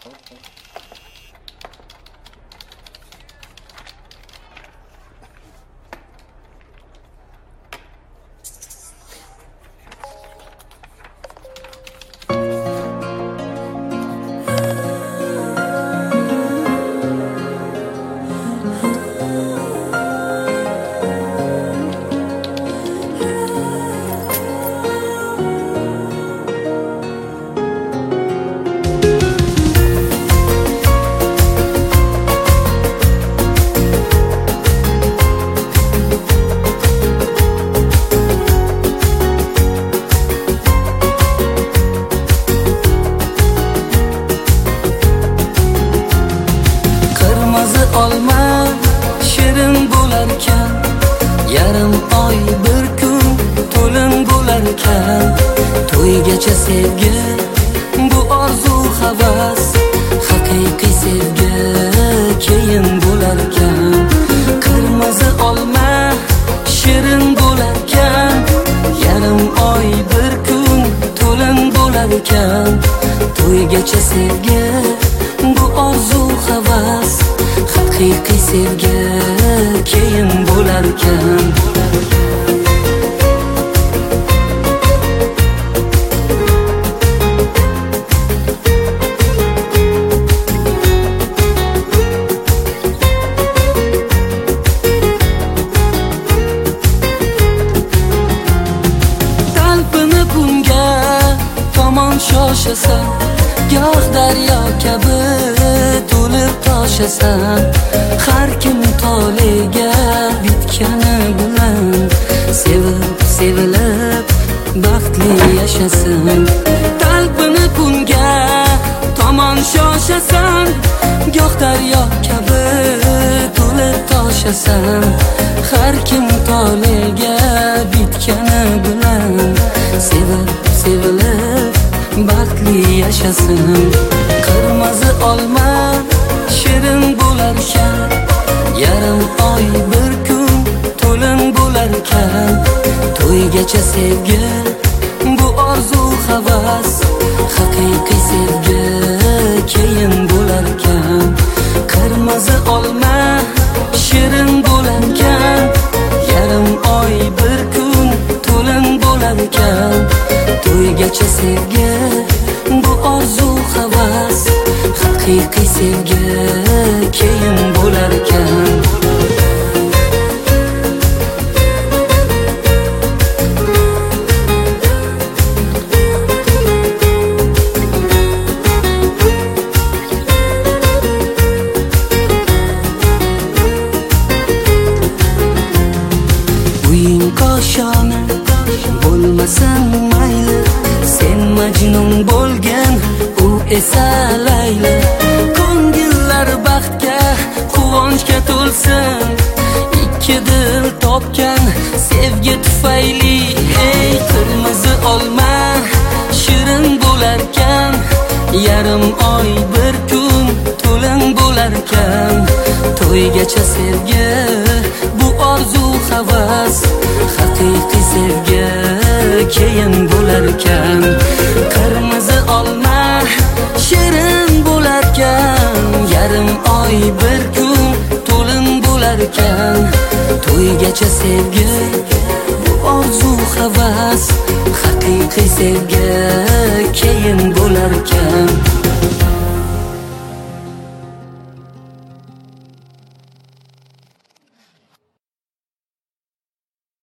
olma shirin bo'larkan, yarim oy bir kun to'lin bo'larkan. To'ygacha sevgi bu orzu havas, haqiqiy sevgi keyin bo'larkan. Qirmizi olma shirin bo'larkan, yarim oy bir kun to'lin bo'larkan. To'ygacha sevgi bu orzu havas, haqiqiy sevgi keyin bo'larkan. Talpinib unga tomon shoshasan, goh daryo kabi to'lib toshasan. Har kim toliga bitgani bilan sevib sevilib baxtli yashasin. Talpinib unga tomon shoshasan, goh daryo kabi to'lib toshasan. Har kim toliga bitgani bilan sevib sevilib baxtli yashasin. Qirmizi olma shirin bo'larkan, yarim oy bir kun to'lin bo'larkan. To'ygacha sevgi bu orzu havas, haqiqiy sevgi keyin bo'larkan. Qirmizi olma shirin bo'larkan, yarim oy bir kun to'lin bo'larkan. To'ygacha sevgi bu orzu havas, haqiqiy sevgi keyin bo'larkan. Uying koshona bo'lmasin mayli, sen majnun bo'lgan, u esa Layla. Ko'ngillar baxtga, quvonchga to'lsin, ikki dil topgan sevgi tufayli. Ey qirmizi olma shirin bo'larkan, yarim oy bir kun to'lin bo'larkan. To'ygacha sevgi bu orzu havas, haqiqiy sevgi keyin bo'larkan. Qirmizi olma shirin bo'larkan, yarim oy bir kun to'lin bo'larkan. To'ygacha sevgi bu orzu havas, haqiqiy sevgi keyin bo'larkan.